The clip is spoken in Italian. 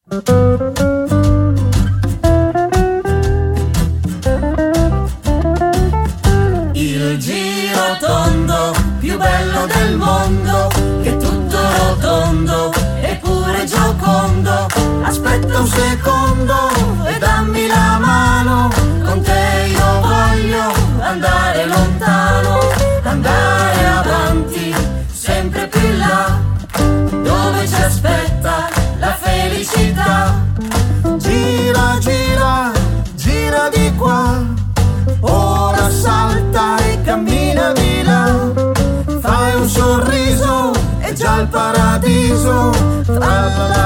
Il girotondo più bello del mondo, che tutto rotondo eppure giocondo. Aspetta un secondo e dammi la mano, con te io voglio andare lontano, andare avanti, sempre più in là, dove ci aspetta la felicità. Gira, gira, gira di qua, ora salta e cammina di là. Fai un sorriso, è già il paradiso. Tra